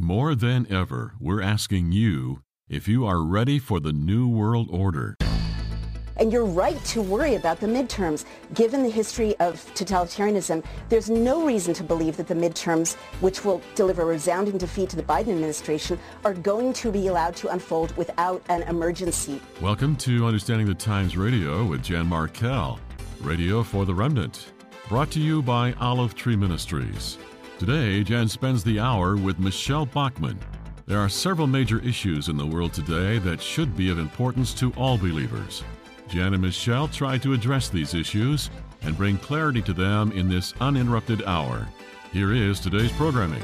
More than ever, we're asking you if you are ready for the New World Order. And you're right to worry about the midterms. Given the history of totalitarianism, there's no reason to believe that the midterms, which will deliver a resounding defeat to the Biden administration, are going to be allowed to unfold without an emergency. Welcome to Understanding the Times Radio with Jan Markell, Radio for the Remnant, brought to you by Olive Tree Ministries. Today, Jan spends the hour with Michelle Bachmann. There are several major issues in the world today that should be of importance to all believers. Jan and Michelle try to address these issues and bring clarity to them in this uninterrupted hour. Here is today's programming.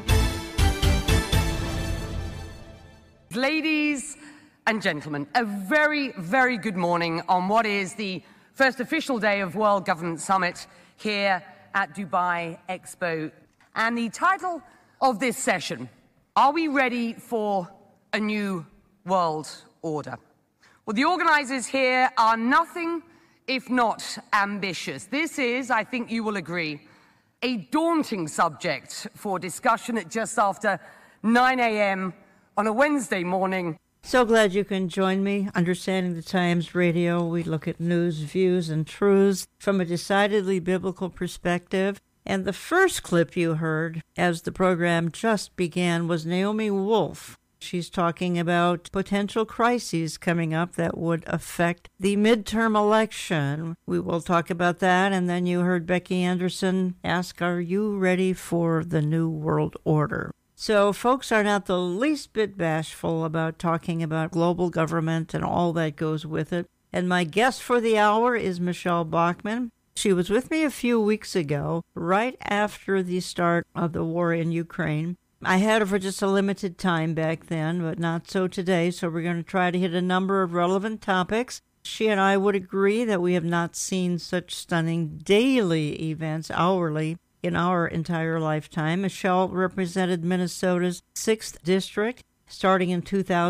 Ladies and gentlemen, a very, very good morning on what is the first official day of World Government Summit here at Dubai Expo. And the title of this session, Are we ready for a new world order? Well, the organizers here are nothing if not ambitious. This is, I think you will agree, a daunting subject for discussion at just after 9 a.m. on a Wednesday morning. So glad you can join me. Understanding the Times Radio, we look at news, views, and truths from a decidedly biblical perspective. And the first clip you heard as the program just began was Naomi Wolf. She's talking about potential crises coming up that would affect the midterm election. We will talk about that. And then you heard Becky Anderson ask, are you ready for the New World Order? So folks are not the least bit bashful about talking about global government and all that goes with it. And my guest for the hour is Michelle Bachmann. She was with me a few weeks ago, right after the start of the war in Ukraine. I had her for just a limited time back then, but not so today, so we're going to try to hit a number of relevant topics. She and I would agree that we have not seen such stunning daily events hourly in our entire lifetime. Michelle represented Minnesota's 6th District starting in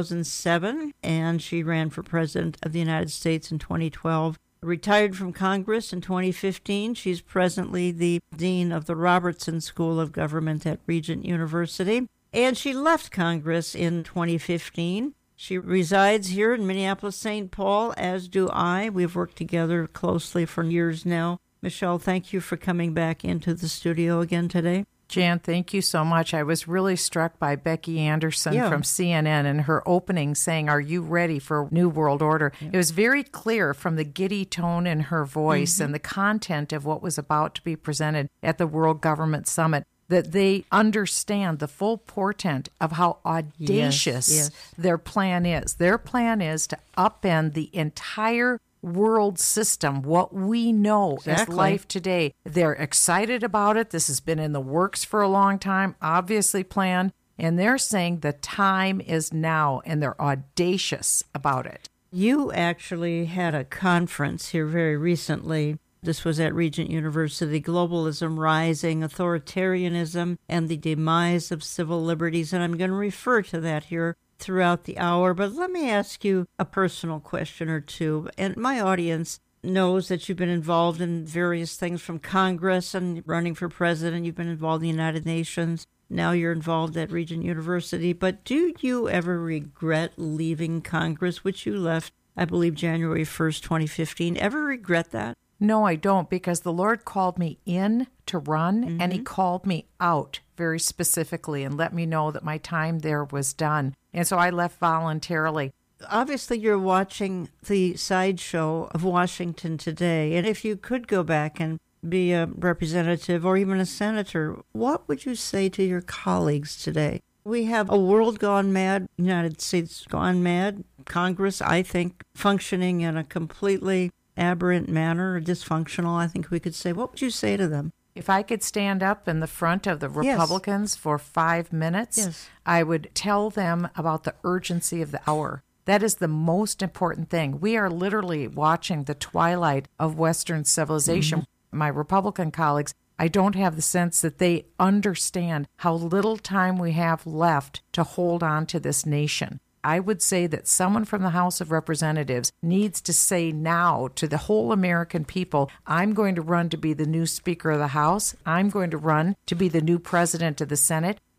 2007, and she ran for President of the United States in 2012. Retired from Congress in 2015. She's presently the Dean of the Robertson School of Government at Regent University. And she left Congress in 2015. She resides here in Minneapolis-St. Paul, as do I. We've worked together closely for years now. Michelle, thank you for coming back into the studio again today. Jan, thank you so much. I was really struck by Becky Anderson from CNN and her opening saying, are you ready for New World Order? Yeah. It was very clear from the giddy tone in her voice and the content of what was about to be presented at the World Government Summit that they understand the full portent of how audacious their plan is. Their plan is to upend the entire world system, what we know as life today. They're excited about it. This has been in the works for a long time, obviously planned, and they're saying the time is now, and they're audacious about it. You actually had a conference here very recently. This was at Regent University, Globalism Rising, Authoritarianism, and the Demise of Civil Liberties, and I'm going to refer to that here throughout the hour. But let me ask you a personal question or two. And my audience knows that you've been involved in various things from Congress and running for president. You've been involved in the United Nations. Now you're involved at Regent University. But do you ever regret leaving Congress, which you left, I believe, January 1st, 2015? Ever regret that? No, I don't, because the Lord called me in to run, and He called me out very specifically and let me know that my time there was done. And so I left voluntarily. Obviously, you're watching the sideshow of Washington today. And if you could go back and be a representative or even a senator, what would you say to your colleagues today? We have a world gone mad, United States gone mad, Congress, I think, functioning in a completely aberrant manner, or dysfunctional, I think we could say. What would you say to them? If I could stand up in the front of the Republicans for 5 minutes, I would tell them about the urgency of the hour. That is the most important thing. We are literally watching the twilight of Western civilization. My Republican colleagues, I don't have the sense that they understand how little time we have left to hold on to this nation. I would say that someone from the House of Representatives needs to say now to the whole American people, I'm going to run to be the new Speaker of the House. I'm going to run to be the new President of the Senate.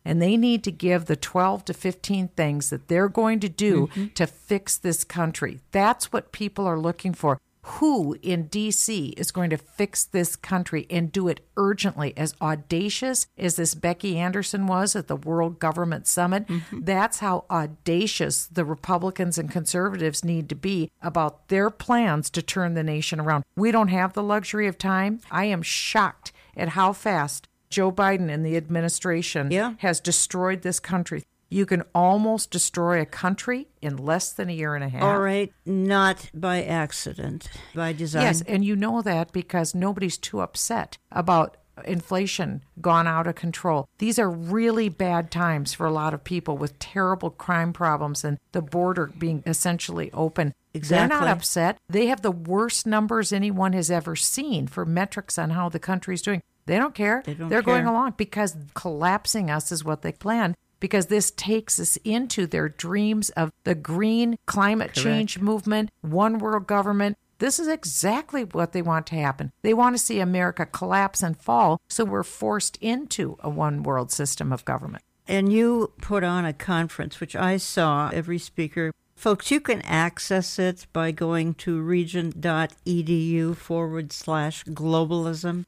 and they need to give the 12 to 15 things that they're going to do to fix this country. That's what people are looking for. Who in D.C. is going to fix this country and do it urgently, as audacious as this Becky Anderson was at the World Government Summit? That's how audacious the Republicans and conservatives need to be about their plans to turn the nation around. We don't have the luxury of time. I am shocked at how fast Joe Biden and the administration has destroyed this country. You can almost destroy a country in less than a year and a half. All right, not by accident, by design. Yes, and you know that because nobody's too upset about inflation gone out of control. These are really bad times for a lot of people with terrible crime problems and the border being essentially open. Exactly. They're not upset. They have the worst numbers anyone has ever seen for metrics on how the country's doing. They don't care. They're going along because collapsing us is what they planned. Because this takes us into their dreams of the green climate change movement, one world government. This is exactly what they want to happen. They want to see America collapse and fall, so we're forced into a one world system of government. And you put on a conference, which I saw, every speaker. Folks, you can access it by going to regent.edu/globalism.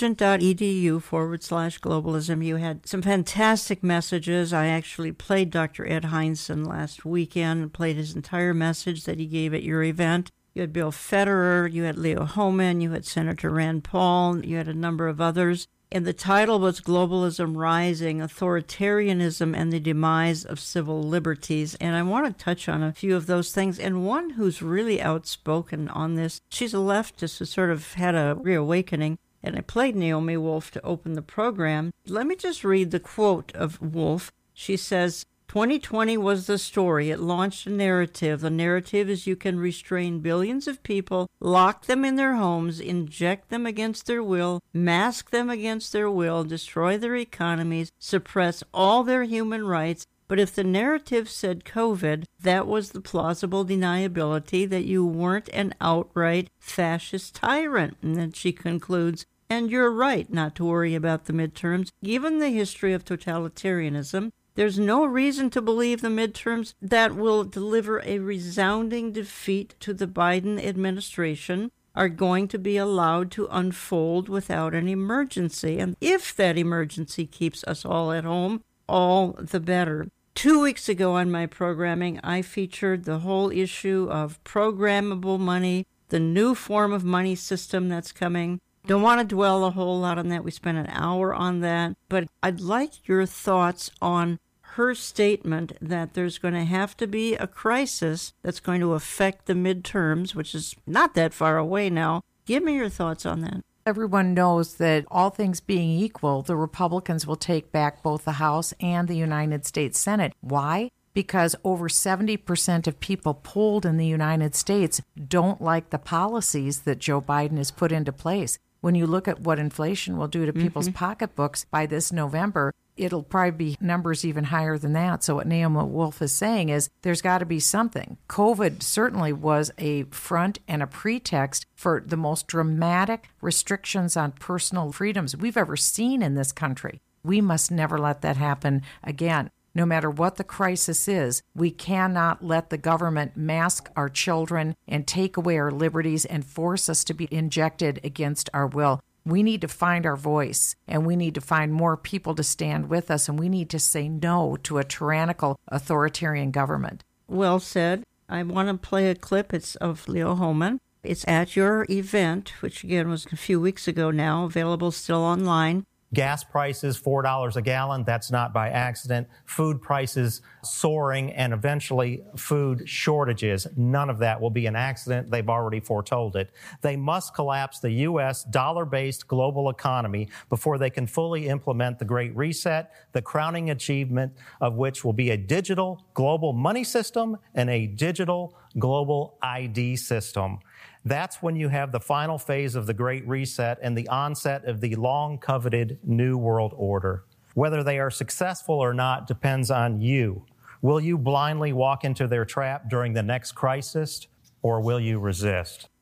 regent.edu/globalism. You had some fantastic messages. I actually played Dr. Ed Hindson last weekend, played his entire message that he gave at your event. You had Bill Federer, you had Leo Hohmann, you had Senator Rand Paul, you had a number of others. And the title was Globalism Rising, Authoritarianism and the Demise of Civil Liberties. And I want to touch on a few of those things. And one who's really outspoken on this, she's a leftist who sort of had a reawakening. And I played Naomi Wolf to open the program. Let me just read the quote of Wolf. She says, 2020 was the story. It launched a narrative. The narrative is you can restrain billions of people, lock them in their homes, inject them against their will, mask them against their will, destroy their economies, suppress all their human rights. But if the narrative said COVID, that was the plausible deniability that you weren't an outright fascist tyrant. And then she concludes, and you're right not to worry about the midterms. Given the history of totalitarianism, there's no reason to believe the midterms that will deliver a resounding defeat to the Biden administration are going to be allowed to unfold without an emergency. And if that emergency keeps us all at home, all the better. 2 weeks ago on my programming, I featured the whole issue of programmable money, the new form of money system that's coming. Don't want to dwell a whole lot on that. We spent an hour on that. But I'd like your thoughts on her statement that there's going to have to be a crisis that's going to affect the midterms, which is not that far away now. Give me your thoughts on that. Everyone knows that all things being equal, the Republicans will take back both the House and the United States Senate. Why? Because over 70% of people polled in the United States don't like the policies that Joe Biden has put into place. When you look at what inflation will do to people's pocketbooks by this November, it'll probably be numbers even higher than that. So what Naomi Wolf is saying is there's got to be something. COVID certainly was a front and a pretext for the most dramatic restrictions on personal freedoms we've ever seen in this country. We must never let that happen again. No matter what the crisis is, we cannot let the government mask our children and take away our liberties and force us to be injected against our will. We need to find our voice, and we need to find more people to stand with us, and we need to say no to a tyrannical, authoritarian government. Well said. I want to play a clip. It's of Leo Hohmann. It's at your event, which again was a few weeks ago now, available still online. Gas prices, $4 a gallon, that's not by accident. Food prices soaring and eventually food shortages. None of that will be an accident. They've already foretold it. They must collapse the U.S. dollar-based global economy before they can fully implement the Great Reset, the crowning achievement of which will be a digital global money system and a digital global ID system. That's when you have the final phase of the Great Reset and the onset of the long-coveted New World Order. Whether they are successful or not depends on you. Will you blindly walk into their trap during the next crisis, or will you resist?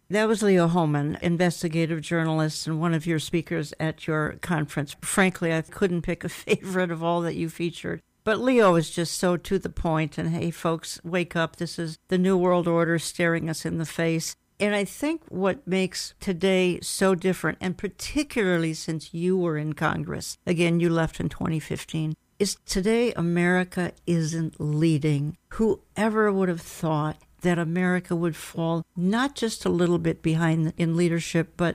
That was Leo Hohmann, investigative journalist and one of your speakers at your conference. Frankly, I couldn't pick a favorite of all that you featured. But Leo is just so to the point, and hey, folks, wake up. This is the New World Order staring us in the face. And I think what makes today so different, and particularly since you were in Congress, again, you left in 2015, is today America isn't leading. Whoever would have thought that America would fall not just a little bit behind in leadership, but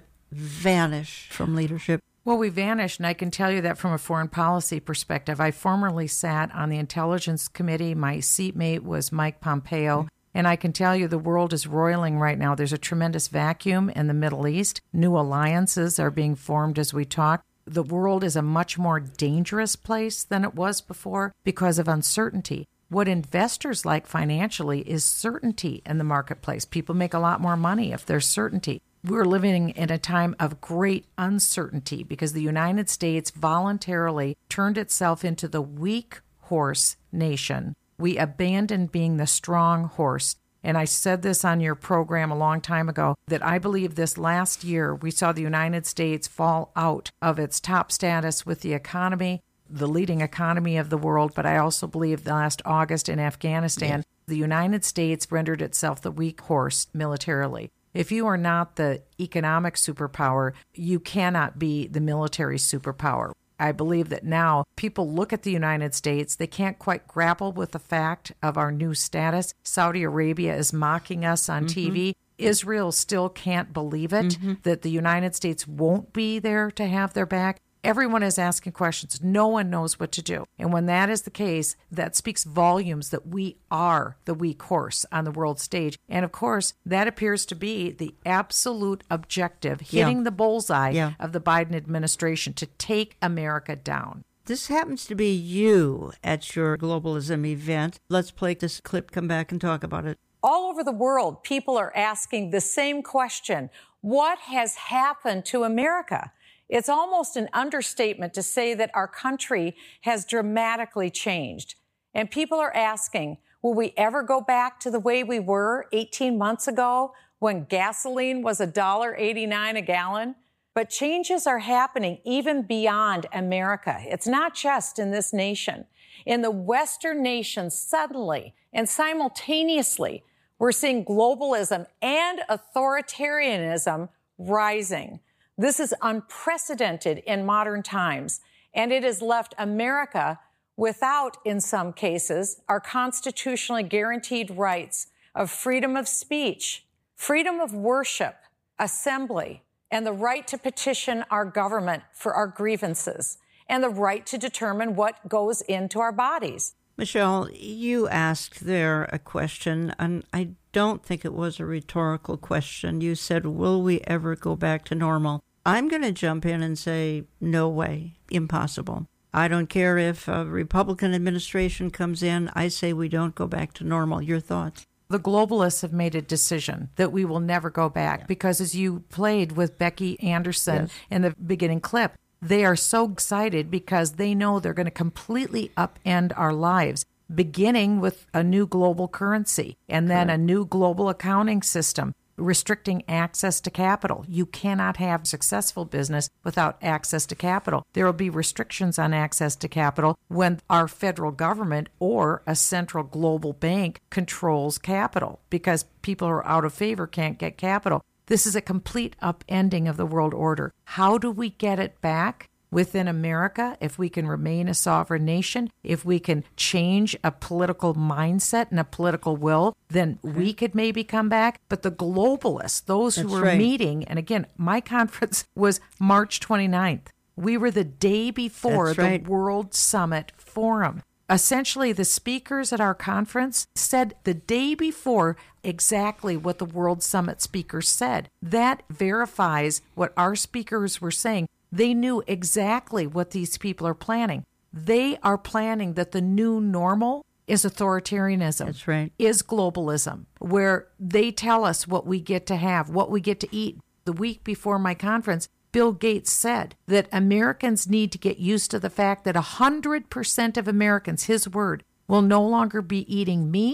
vanish from leadership? Well, we vanished, and I can tell you that from a foreign policy perspective. I formerly sat on the Intelligence Committee. My seatmate was Mike Pompeo. And I can tell you the world is roiling right now. There's a tremendous vacuum in the Middle East. New alliances are being formed as we talk. The world is a much more dangerous place than it was before because of uncertainty. What investors like financially is certainty in the marketplace. People make a lot more money if there's certainty. We're living in a time of great uncertainty because the United States voluntarily turned itself into the weak horse nation. We abandoned being the strong horse. And I said this on your program a long time ago, that I believe this last year we saw the United States fall out of its top status with the economy, the leading economy of the world, but I also believe last August in Afghanistan, the United States rendered itself the weak horse militarily. If you are not the economic superpower, you cannot be the military superpower. I believe that now people look at the United States, they can't quite grapple with the fact of our new status. Saudi Arabia is mocking us on TV. Israel still can't believe it, that the United States won't be there to have their back. Everyone is asking questions. No one knows what to do. And when that is the case, that speaks volumes that we are the weak horse on the world stage. And of course, that appears to be the absolute objective, hitting the bullseye of the Biden administration to take America down. This happens to be you at your globalism event. Let's play this clip, come back and talk about it. All over the world, people are asking the same question. What has happened to America? It's almost an understatement to say that our country has dramatically changed. And people are asking, will we ever go back to the way we were 18 months ago when gasoline was $1.89 a gallon? But changes are happening even beyond America. It's not just in this nation. In the Western nations, suddenly and simultaneously, we're seeing globalism and authoritarianism rising. This is unprecedented in modern times, and it has left America without, in some cases, our constitutionally guaranteed rights of freedom of speech, freedom of worship, assembly, and the right to petition our government for our grievances, and the right to determine what goes into our bodies. Michelle, you asked there a question, and I don't think it was a rhetorical question. You said, will we ever go back to normal? I'm going to jump in and say, no way, impossible. I don't care if a Republican administration comes in. I say we don't go back to normal. Your thoughts? The globalists have made a decision that we will never go back because, as you played with Becky Anderson in the beginning clip, they are so excited because they know they're going to completely upend our lives, beginning with a new global currency and then a new global accounting system, restricting access to capital. You cannot have successful business without access to capital. There will be restrictions on access to capital when our federal government or a central global bank controls capital because people who are out of favor can't get capital. This is a complete upending of the world order. How do we get it back within America if we can remain a sovereign nation? If we can change a political mindset and a political will, then we could maybe come back. But the globalists, those who were meeting, and again, my conference was March 29th. We were the day before the World Summit Forum. Essentially, the speakers at our conference said the day before exactly what the World Summit speakers said. That verifies what our speakers were saying. They knew exactly what these people are planning. They are planning that the new normal is authoritarianism. That's right. Is globalism, where they tell us what we get to have, what we get to eat. The week before my conference, Bill Gates said that Americans need to get used to the fact that 100% of Americans, his word, will no longer be eating meat,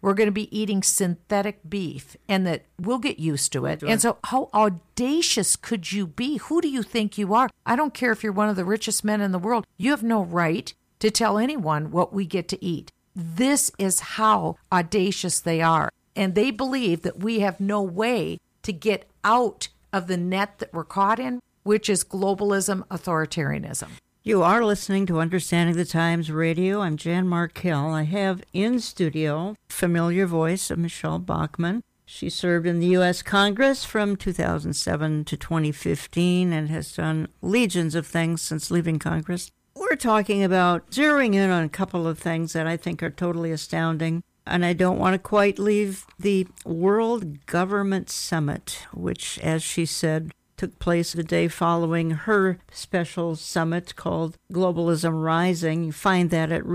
we're going to be eating synthetic beef and that we'll get used to it. And so how audacious could you be? Who do you think you are? I don't care if you're one of the richest men in the world. You have no right to tell anyone what we get to eat. This is how audacious they are. And they believe that we have no way to get out of the net that we're caught in, which is globalism, authoritarianism. You are listening to Understanding the Times Radio. I'm Jan Markell. I have in studio familiar voice of Michelle Bachmann. She served in the U.S. Congress from 2007 to 2015 and has done legions of things since leaving Congress. We're talking about zeroing in on a couple of things that I think are totally astounding. And I don't want to quite leave the World Government Summit, which, as she said, took place the day following her special summit called Globalism Rising. You find that at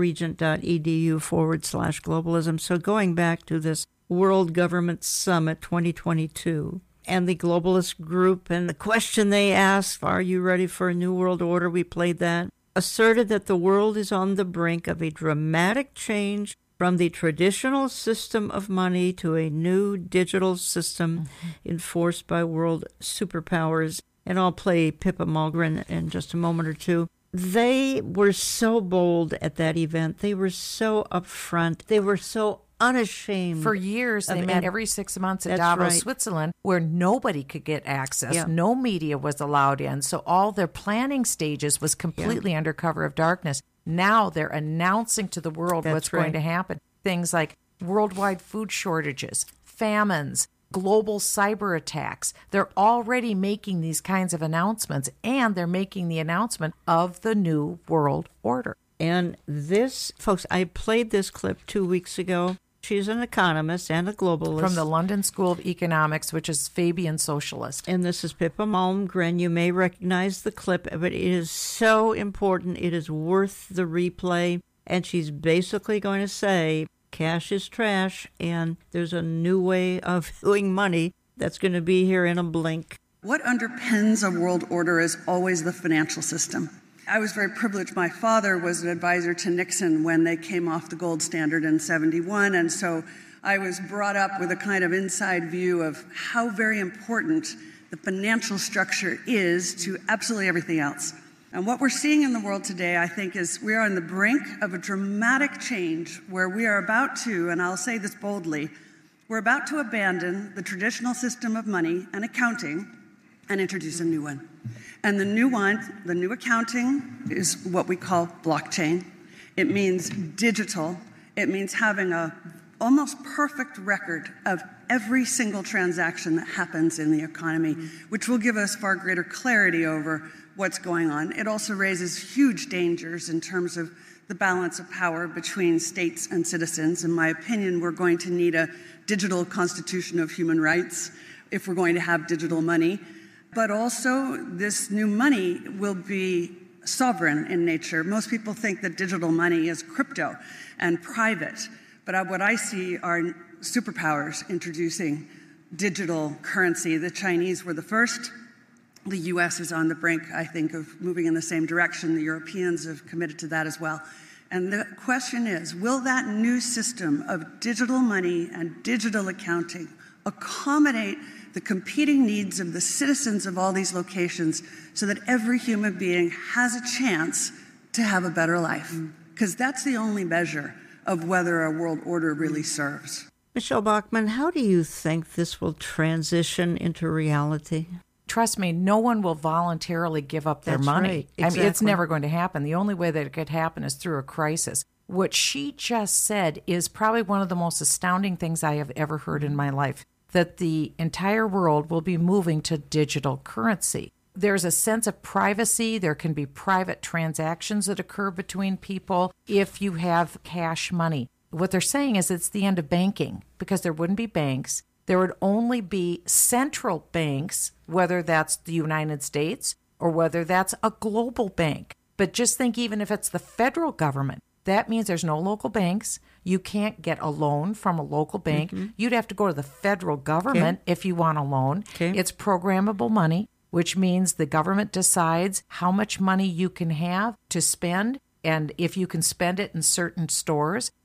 regent.edu/globalism. So going back to this World Government Summit 2022 and the globalist group and the question they asked, are you ready for a new world order? We played that. Asserted that the world is on the brink of a dramatic change from the traditional system of money to a new digital system enforced by world superpowers. And I'll play Pippa Malmgren in just a moment or two. They were so bold at that event. They were so upfront. They were so unashamed. For years, they met every 6 months at Davos, Switzerland, where nobody could get access. Yeah. No media was allowed in. So all their planning stages was completely under cover of darkness. Now they're announcing to the world what's going to happen. Things like worldwide food shortages, famines, global cyber attacks. They're already making these kinds of announcements, and they're making the announcement of the new world order. And this, folks, I played this clip 2 weeks ago. She's an economist and a globalist. From the London School of Economics, which is Fabian Socialist. And this is Pippa Malmgren. You may recognize the clip, but it is so important. It is worth the replay. And she's basically going to say, cash is trash, and there's a new way of doing money that's going to be here in a blink. What underpins a world order is always the financial system. I was very privileged. My father was an advisor to Nixon when they came off the gold standard in '71, and so I was brought up with a kind of inside view of how very important the financial structure is to absolutely everything else. And what we're seeing in the world today, I think, is we are on the brink of a dramatic change where we are about to, and I'll say this boldly, we're about to abandon the traditional system of money and accounting and introduce a new one. And the new one, the new accounting, is what we call blockchain. It means digital. It means having a almost perfect record of every single transaction that happens in the economy, which will give us far greater clarity over what's going on. It also raises huge dangers in terms of the balance of power between states and citizens. In my opinion, we're going to need a digital constitution of human rights if we're going to have digital money. But also, this new money will be sovereign in nature. Most people think that digital money is crypto and private. But what I see are superpowers introducing digital currency. The Chinese were the first. The U.S. is on the brink, I think, of moving in the same direction. The Europeans have committed to that as well. And the question is, will that new system of digital money and digital accounting accommodate the competing needs of the citizens of all these locations so that every human being has a chance to have a better life? Because that's the only measure of whether a world order really serves. Michelle Bachmann, how do you think this will transition into reality? Trust me, no one will voluntarily give up their money. Right. Exactly. I mean, it's never going to happen. The only way that it could happen is through a crisis. What she just said is probably one of the most astounding things I have ever heard in my life, that the entire world will be moving to digital currency. There's a sense of privacy. There can be private transactions that occur between people if you have cash money. What they're saying is it's the end of banking because there wouldn't be banks. There would only be central banks, whether that's the United States or whether that's a global bank. But just think, even if it's the federal government, that means there's no local banks. You can't get a loan from a local bank. You'd have to go to the federal government if you want a loan. It's programmable money, which means the government decides how much money you can have to spend and if you can spend it in certain stores.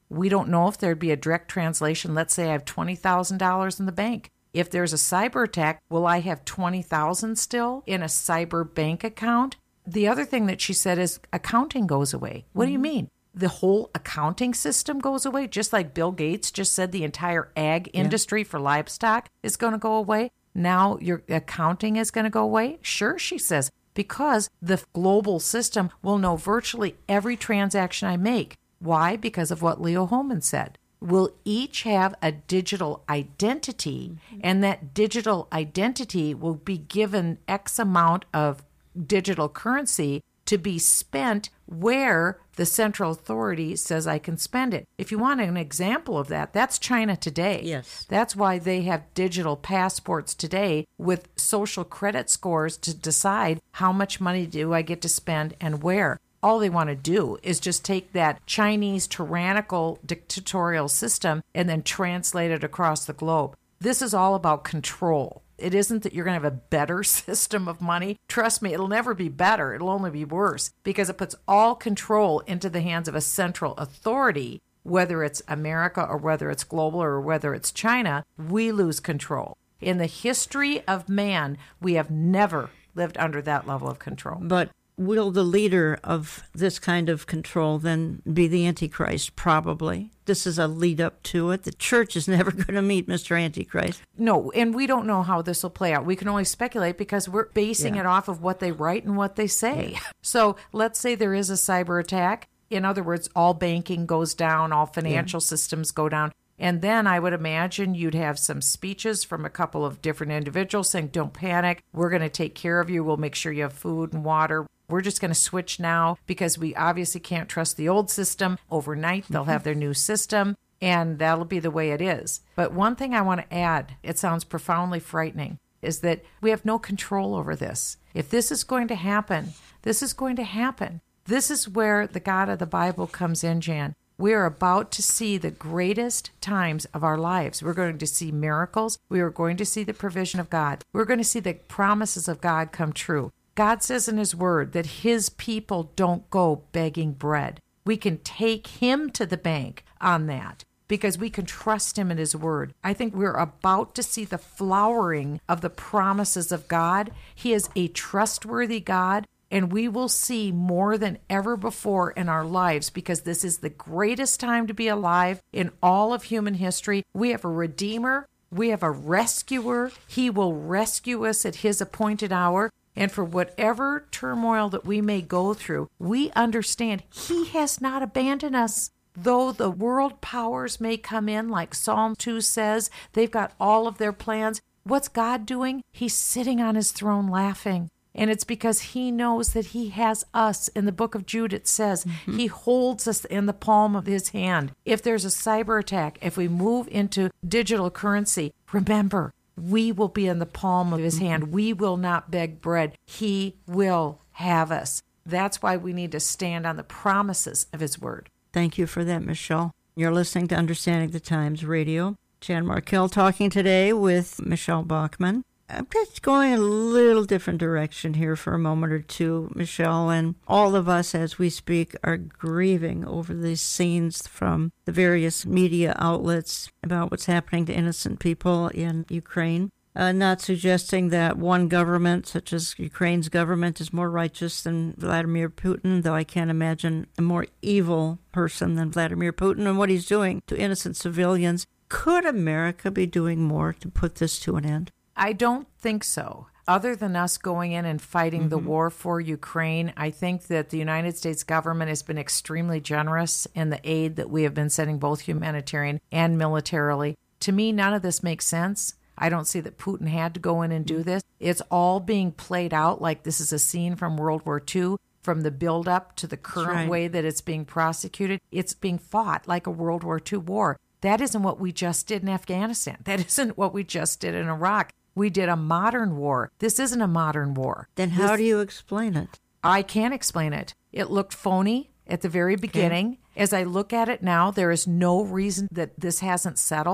We don't know if there'd be a direct translation. Let's say I have $20,000 in the bank. If there's a cyber attack, will I have $20,000 still in a cyber bank account? The other thing that she said is accounting goes away. What do you mean? The whole accounting system goes away, just like Bill Gates just said the entire ag industry for livestock is going to go away. Now your accounting is going to go away? Sure, she says, because the global system will know virtually every transaction I make. Why? Because of what Leo Hohmann said. We'll each have a digital identity, and that digital identity will be given X amount of digital currency to be spent where the central authority says I can spend it. If you want an example of that, that's China today. Yes. That's why they have digital passports today with social credit scores to decide how much money do I get to spend and where. All they want to do is just take that Chinese tyrannical dictatorial system and then translate it across the globe. This is all about control. It isn't that you're going to have a better system of money. Trust me, it'll never be better. It'll only be worse because it puts all control into the hands of a central authority, whether it's America or whether it's global or whether it's China. We lose control. In the history of man, we have never lived under that level of control. But will the leader of this kind of control then be the Antichrist? Probably. This is a lead up to it. The church is never going to meet Mr. Antichrist. No, and we don't know how this will play out. We can only speculate because we're basing it off of what they write and what they say. Yeah. So let's say there is a cyber attack. In other words, all banking goes down, all financial systems go down. And then I would imagine you'd have some speeches from a couple of different individuals saying, don't panic. We're going to take care of you. We'll make sure you have food and water. We're just going to switch now because we obviously can't trust the old system. Overnight, they'll have their new system, and that'll be the way it is. But one thing I want to add, it sounds profoundly frightening, is that we have no control over this. If this is going to happen, this is going to happen. This is where the God of the Bible comes in, Jan. We are about to see the greatest times of our lives. We're going to see miracles. We are going to see the provision of God. We're going to see the promises of God come true. God says in his word that his people don't go begging bread. We can take him to the bank on that because we can trust him in his word. I think we're about to see the flowering of the promises of God. He is a trustworthy God, and we will see more than ever before in our lives because this is the greatest time to be alive in all of human history. We have a Redeemer. We have a rescuer. He will rescue us at his appointed hour. And for whatever turmoil that we may go through, we understand he has not abandoned us. Though the world powers may come in, like Psalm 2 says, they've got all of their plans. What's God doing? He's sitting on his throne laughing. And it's because he knows that he has us. In the book of Jude, it says he holds us in the palm of his hand. If there's a cyber attack, if we move into digital currency, remember, we will be in the palm of his hand. We will not beg bread. He will have us. That's why we need to stand on the promises of his word. Thank you for that, Michelle. You're listening to Understanding the Times Radio. Jan Markell talking today with Michelle Bachmann. I'm just going a little different direction here for a moment or two, Michelle, and all of us as we speak are grieving over these scenes from the various media outlets about what's happening to innocent people in Ukraine. Not suggesting that one government, such as Ukraine's government, is more righteous than Vladimir Putin, though I can't imagine a more evil person than Vladimir Putin and what he's doing to innocent civilians. Could America be doing more to put this to an end? I don't think so. Other than us going in and fighting the war for Ukraine, I think that the United States government has been extremely generous in the aid that we have been sending, both humanitarian and militarily. To me, none of this makes sense. I don't see that Putin had to go in and do this. It's all being played out like this is a scene from World War II, from the buildup to the current way that it's being prosecuted. It's being fought like a World War II war. That isn't what we just did in Afghanistan. That isn't what we just did in Iraq. We did a modern war. This isn't a modern war. Then how do you explain it? I can't explain it. It looked phony at the very beginning. As I look at it now, there is no reason that this hasn't settled.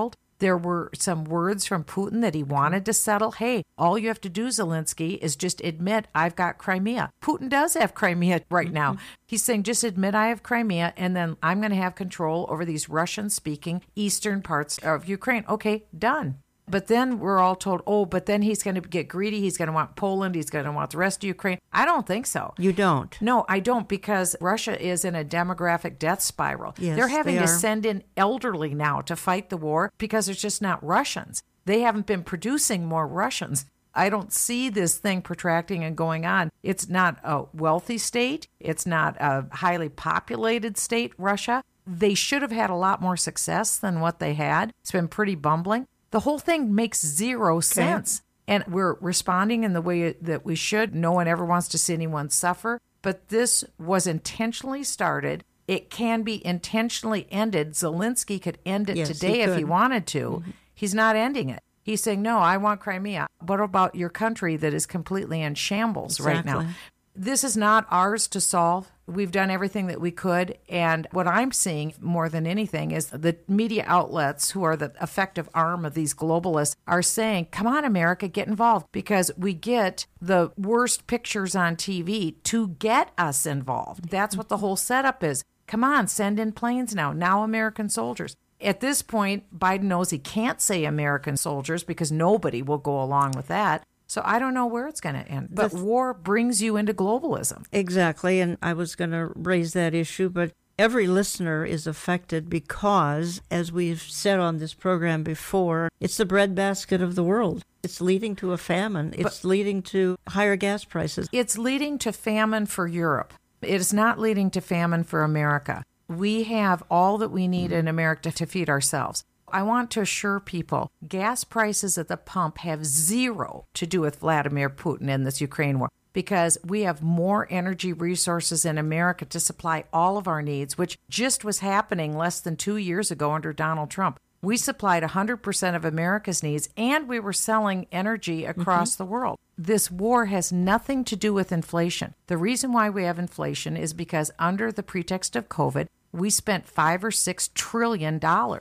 There were some words from Putin that he wanted to settle. Hey, all you have to do, Zelensky, is just admit I've got Crimea. Putin does have Crimea right now. He's saying just admit I have Crimea, and then I'm going to have control over these Russian-speaking eastern parts of Ukraine. Okay, done. But then we're all told, but then he's going to get greedy. He's going to want Poland. He's going to want the rest of Ukraine. I don't think so. You don't? No, I don't, because Russia is in a demographic death spiral. Yes, they're having they to are. send in elderly now to fight the war because there's just not Russians. They haven't been producing more Russians. I don't see this thing protracting and going on. It's not a wealthy state. It's not a highly populated state, Russia. They should have had a lot more success than what they had. It's been pretty bumbling. The whole thing makes zero sense. And we're responding in the way that we should. No one ever wants to see anyone suffer. But this was intentionally started. It can be intentionally ended. Zelensky could end it today if he wanted to. He's not ending it. He's saying, no, I want Crimea. What about your country that is completely in shambles right now? This is not ours to solve. We've done everything that we could. And what I'm seeing more than anything is the media outlets, who are the effective arm of these globalists, are saying, come on, America, get involved, because we get the worst pictures on TV to get us involved. That's what the whole setup is. Come on, send in planes now American soldiers. At this point, Biden knows he can't say American soldiers because nobody will go along with that. So I don't know where it's going to end. But war brings you into globalism. Exactly. And I was going to raise that issue, but every listener is affected because, as we've said on this program before, it's the breadbasket of the world. It's leading to a famine. It's leading to higher gas prices. It's leading to famine for Europe. It is not leading to famine for America. We have all that we need in America to feed ourselves. I want to assure people, gas prices at the pump have zero to do with Vladimir Putin and this Ukraine war, because we have more energy resources in America to supply all of our needs, which just was happening less than 2 years ago under Donald Trump. We supplied 100% of America's needs, and we were selling energy across the world. This war has nothing to do with inflation. The reason why we have inflation is because under the pretext of COVID, we spent $5 or $6 trillion.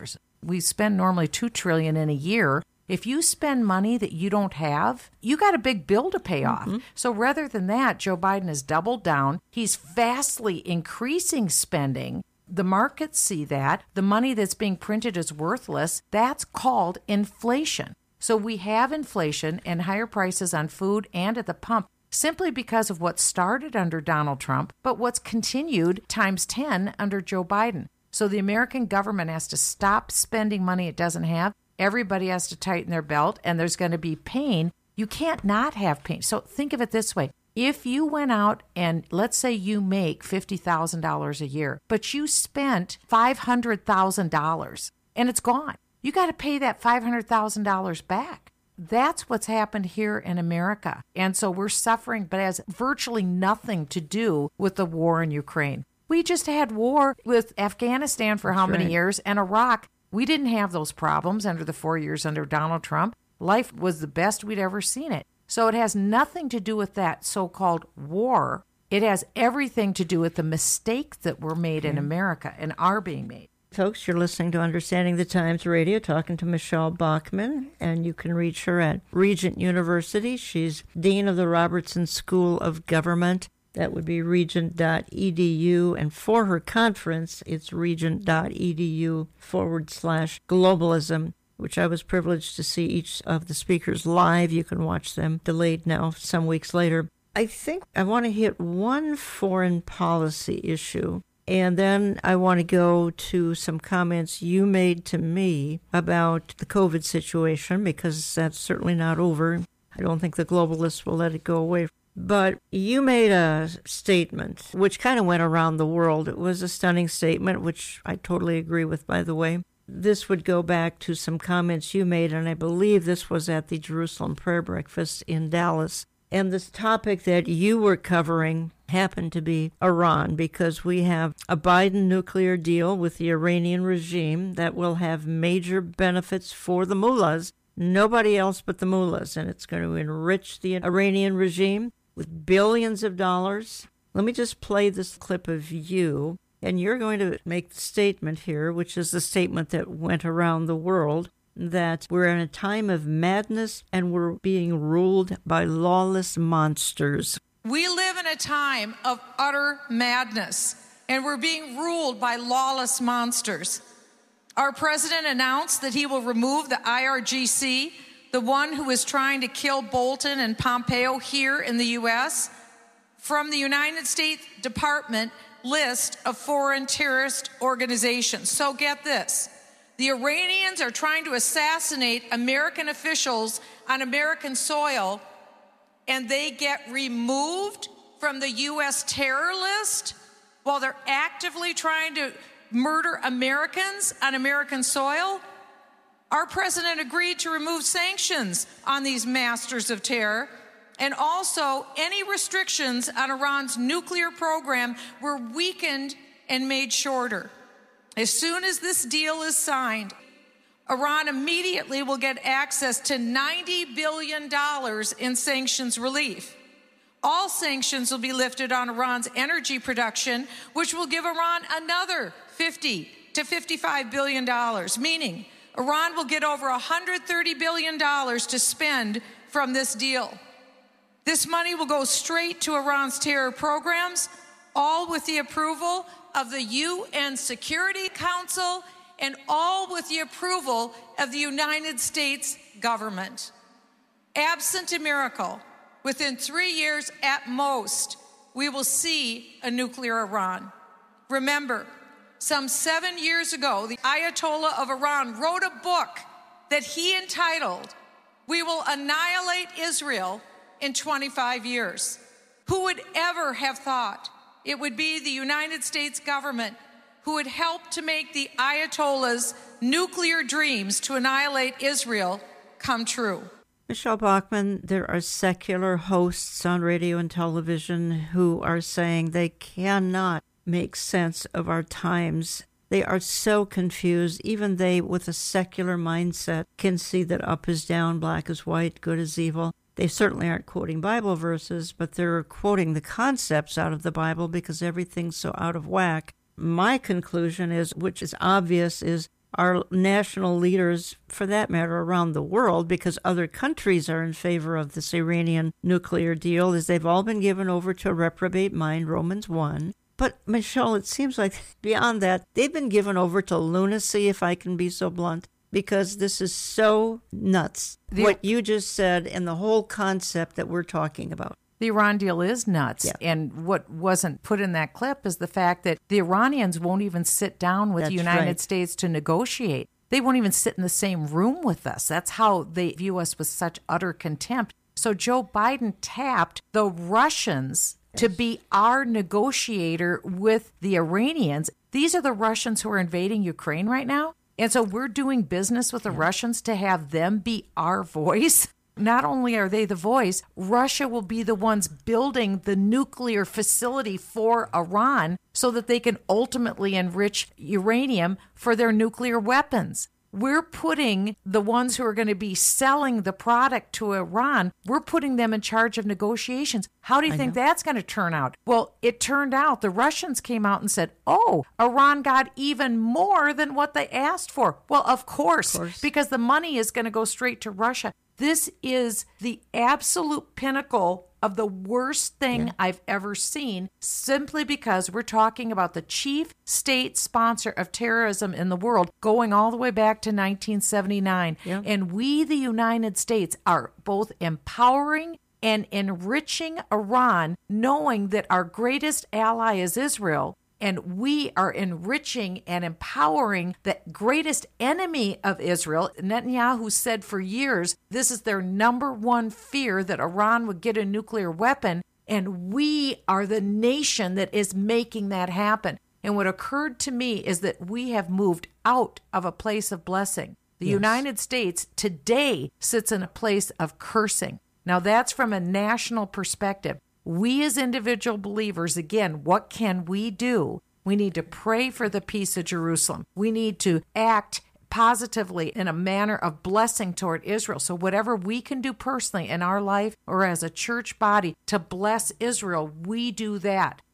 We spend normally $2 trillion in a year. If you spend money that you don't have, you got a big bill to pay off. So rather than that, Joe Biden has doubled down. He's vastly increasing spending. The markets see that. The money that's being printed is worthless. That's called inflation. So we have inflation and higher prices on food and at the pump simply because of what started under Donald Trump, but what's continued times 10 under Joe Biden. So the American government has to stop spending money it doesn't have. Everybody has to tighten their belt, and there's going to be pain. You can't not have pain. So think of it this way. If you went out and let's say you make $50,000 a year, but you spent $500,000 and it's gone, you got to pay that $500,000 back. That's what's happened here in America. And so we're suffering, but it has virtually nothing to do with the war in Ukraine. We just had war with Afghanistan for how many years, and Iraq. We didn't have those problems under the 4 years under Donald Trump. Life was the best we'd ever seen it. So it has nothing to do with that so-called war. It has everything to do with the mistakes that were made in America and are being made. Folks, you're listening to Understanding the Times Radio, talking to Michelle Bachmann, and you can reach her at Regent University. She's Dean of the Robertson School of Government. That would be regent.edu. And for her conference, it's regent.edu/globalism, which I was privileged to see each of the speakers live. You can watch them delayed now some weeks later. I think I want to hit one foreign policy issue, and then I want to go to some comments you made to me about the COVID situation, because that's certainly not over. I don't think the globalists will let it go away. But you made a statement which kind of went around the world. It was a stunning statement, which I totally agree with, by the way. This would go back to some comments you made, and I believe this was at the Jerusalem Prayer Breakfast in Dallas. And this topic that you were covering happened to be Iran, because we have a Biden nuclear deal with the Iranian regime that will have major benefits for the mullahs, nobody else but the mullahs, and it's going to enrich the Iranian regime with billions of dollars. Let me just play this clip of you, and you're going to make the statement here, which is the statement that went around the world. that we're in a time of madness and we're being ruled by lawless monsters. We live in a time of utter madness, and we're being ruled by lawless monsters. Our president announced that he will remove the IRGC, the one who is trying to kill Bolton and Pompeo here in the U.S., from the United States Department list of foreign terrorist organizations. So get this. The Iranians are trying to assassinate American officials on American soil, and they get removed from the U.S. terror list while they're actively trying to murder Americans on American soil? Our president agreed to remove sanctions on these masters of terror, and also any restrictions on Iran's nuclear program were weakened and made shorter. As soon as this deal is signed, Iran immediately will get access to $90 billion in sanctions relief. All sanctions will be lifted on Iran's energy production, which will give Iran another $50 to $55 billion, meaning Iran will get over $130 billion to spend from this deal. This money will go straight to Iran's terror programs, all with the approval of the UN Security Council and all with the approval of the United States government. Absent a miracle, within 3 years at most, we will see a nuclear Iran. Remember, some 7 years ago, the Ayatollah of Iran wrote a book that he entitled, "We Will Annihilate Israel in 25 Years. Who would ever have thought it would be the United States government who would help to make the Ayatollah's nuclear dreams to annihilate Israel come true? Michelle Bachmann, there are secular hosts on radio and television who are saying they cannot make sense of our times. They are so confused. Even they, with a secular mindset, can see that up is down, black is white, good is evil. They certainly aren't quoting Bible verses, but they're quoting the concepts out of the Bible because everything's so out of whack. My conclusion is, which is obvious, is our national leaders, for that matter, around the world, because other countries are in favor of this Iranian nuclear deal, is they've all been given over to a reprobate mind, Romans 1. But, Michelle, it seems like beyond that, they've been given over to lunacy, if I can be so blunt, because this is so nuts, what you just said and the whole concept that we're talking about. The Iran deal is nuts. Yeah. And what wasn't put in that clip is the fact that the Iranians won't even sit down with the United States to negotiate. They won't even sit in the same room with us. That's how they view us with such utter contempt. So Joe Biden tapped the Russians to be our negotiator with the Iranians. These are the Russians who are invading Ukraine right now. And so we're doing business with the Russians to have them be our voice. Not only are they the voice, Russia will be the ones building the nuclear facility for Iran so that they can ultimately enrich uranium for their nuclear weapons. We're putting the ones who are going to be selling the product to Iran, we're putting them in charge of negotiations. How do you think that's going to turn out? Well, it turned out the Russians came out and said, oh, Iran got even more than what they asked for. Well, of course. Because the money is going to go straight to Russia. This is the absolute pinnacle of the worst thing I've ever seen, simply because we're talking about the chief state sponsor of terrorism in the world going all the way back to 1979. Yeah. And we, the United States, are both empowering and enriching Iran, knowing that our greatest ally is Israel. And we are enriching and empowering the greatest enemy of Israel. Netanyahu said for years, this is their number one fear, that Iran would get a nuclear weapon. And we are the nation that is making that happen. And what occurred to me is that we have moved out of a place of blessing. The United States today sits in a place of cursing. Now, that's from a national perspective. We as individual believers, again, what can we do? We need to pray for the peace of Jerusalem. We need to act positively in a manner of blessing toward Israel. So whatever we can do personally in our life or as a church body to bless Israel, we do that.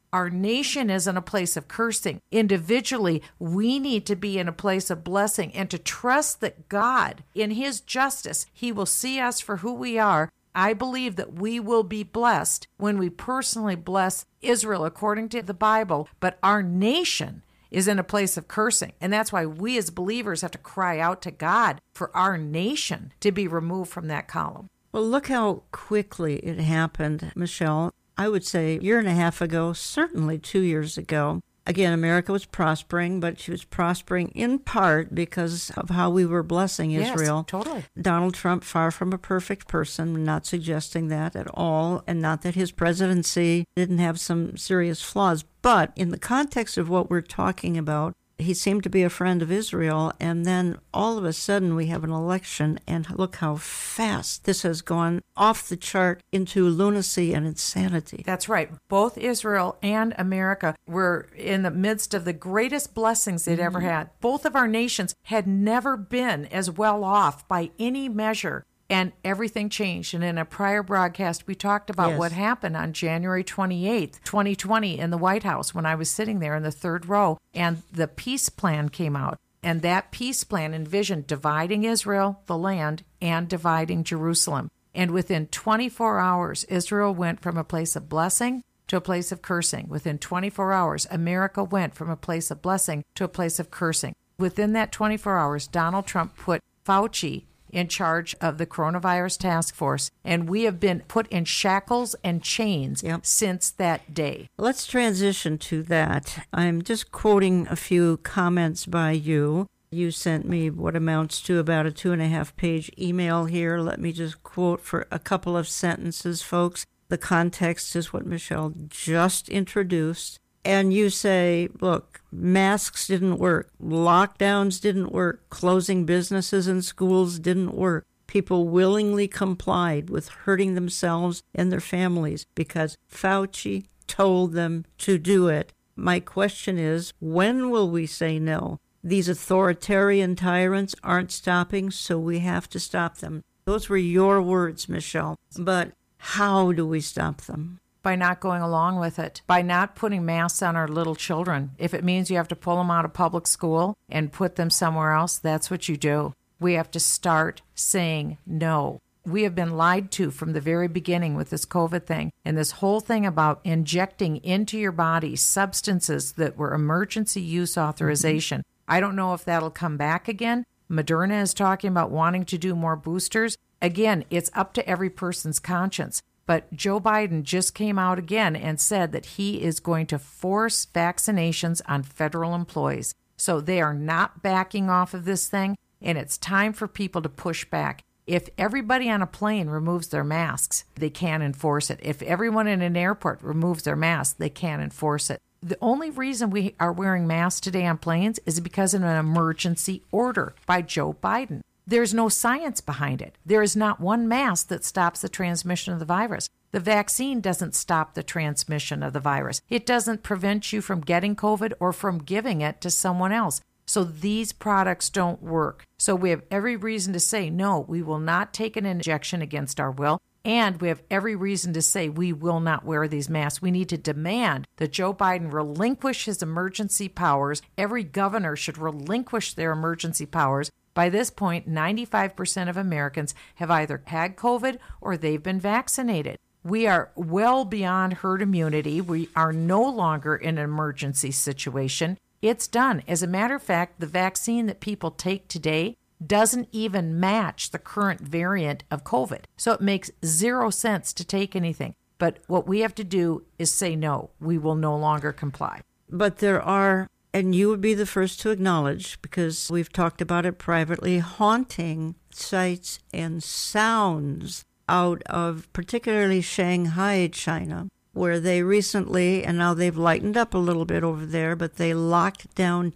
Our nation is in a place of cursing. Individually, we need to be in a place of blessing and to trust that God, in His justice, He will see us for who we are. I believe that we will be blessed when we personally bless Israel according to the Bible, but our nation is in a place of cursing. And that's why we as believers have to cry out to God for our nation to be removed from that column. Well, look how quickly it happened, Michelle. I would say a year and a half ago, certainly 2 years ago. Again, America was prospering, but she was prospering in part because of how we were blessing Israel. Yes, totally. Donald Trump, far from a perfect person, not suggesting that at all, and not that his presidency didn't have some serious flaws. But in the context of what we're talking about, he seemed to be a friend of Israel, and then all of a sudden we have an election, and look how fast this has gone off the chart into lunacy and insanity. That's right. Both Israel and America were in the midst of the greatest blessings they'd ever had. Both of our nations had never been as well off by any measure. And everything changed. And in a prior broadcast, we talked about what happened on January 28th, 2020 in the White House when I was sitting there in the third row. And the peace plan came out. And that peace plan envisioned dividing Israel, the land, and dividing Jerusalem. And within 24 hours, Israel went from a place of blessing to a place of cursing. Within 24 hours, America went from a place of blessing to a place of cursing. Within that 24 hours, Donald Trump put Fauci in charge of the coronavirus task force, and we have been put in shackles and chains since that day. Let's transition to that. I'm just quoting a few comments by you. You sent me what amounts to about a 2.5-page email here. Let me just quote for a couple of sentences, folks. The context is what Michelle just introduced. And you say, look, masks didn't work, lockdowns didn't work, closing businesses and schools didn't work. People willingly complied with hurting themselves and their families because Fauci told them to do it. My question is, when will we say no? These authoritarian tyrants aren't stopping, so we have to stop them. Those were your words, Michelle. But how do we stop them? By not going along with it, by not putting masks on our little children. If it means you have to pull them out of public school and put them somewhere else, that's what you do. We have to start saying no. We have been lied to from the very beginning with this COVID thing and this whole thing about injecting into your body substances that were emergency use authorization. I don't know if that'll come back again. Moderna is talking about wanting to do more boosters. Again, it's up to every person's conscience. But Joe Biden just came out again and said that he is going to force vaccinations on federal employees. So they are not backing off of this thing, and it's time for people to push back. If everybody on a plane removes their masks, they can't enforce it. If everyone in an airport removes their masks, they can't enforce it. The only reason we are wearing masks today on planes is because of an emergency order by Joe Biden. There's no science behind it. There is not one mask that stops the transmission of the virus. The vaccine doesn't stop the transmission of the virus. It doesn't prevent you from getting COVID or from giving it to someone else. So these products don't work. So we have every reason to say, no, we will not take an injection against our will. And we have every reason to say we will not wear these masks. We need to demand that Joe Biden relinquish his emergency powers. Every governor should relinquish their emergency powers. By this point, 95% of Americans have either had COVID or they've been vaccinated. We are well beyond herd immunity. We are no longer in an emergency situation. It's done. As a matter of fact, the vaccine that people take today doesn't even match the current variant of COVID. So it makes zero sense to take anything. But what we have to do is say no. We will no longer comply. But there are, and you would be the first to acknowledge, because we've talked about it privately, haunting sights and sounds out of particularly Shanghai, China, where they recently, and now they've lightened up a little bit over there, but they locked down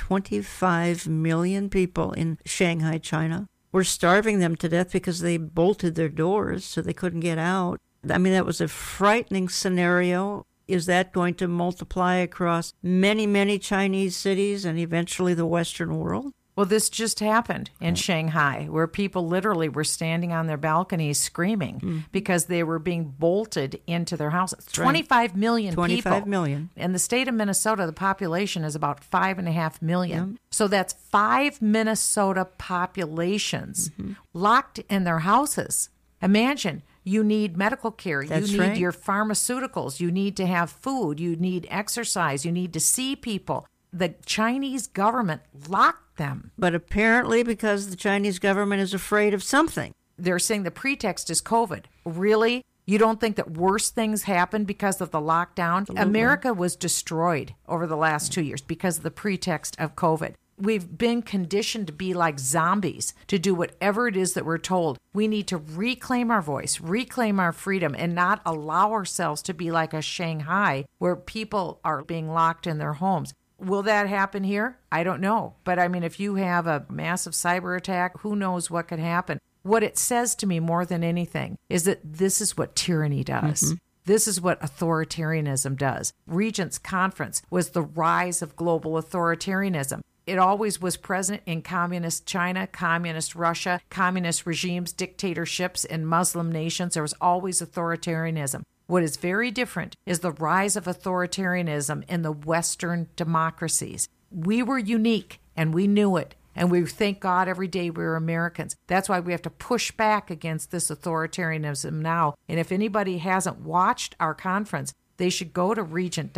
25 million people in Shanghai, China. We're starving them to death because they bolted their doors so they couldn't get out. I mean, that was a frightening scenario. Is that going to multiply across many, many Chinese cities and eventually the Western world? Well, this just happened in Shanghai, where people literally were standing on their balconies screaming because they were being bolted into their houses. 25 million people. 25 million. In the state of Minnesota, the population is about 5.5 million. So that's 5 Minnesota populations locked in their houses. Imagine. You need medical care. That's you need right. your pharmaceuticals. You need to have food. You need exercise. You need to see people. The Chinese government locked them. But apparently because the Chinese government is afraid of something. They're saying the pretext is COVID. Really? You don't think that worse things happened because of the lockdown? Absolutely. America was destroyed over the last 2 years because of the pretext of COVID. We've been conditioned to be like zombies, to do whatever it is that we're told. We need to reclaim our voice, reclaim our freedom, and not allow ourselves to be like a Shanghai where people are being locked in their homes. Will that happen here? I don't know. But I mean, if you have a massive cyber attack, who knows what could happen? What it says to me more than anything is that this is what tyranny does. This is what authoritarianism does. Regents Conference was the rise of global authoritarianism. It always was present in communist China, communist Russia, communist regimes, dictatorships, and Muslim nations. There was always authoritarianism. What is very different is the rise of authoritarianism in the Western democracies. We were unique, and we knew it. And we thank God every day we're Americans. That's why we have to push back against this authoritarianism now. And if anybody hasn't watched our conference, they should go to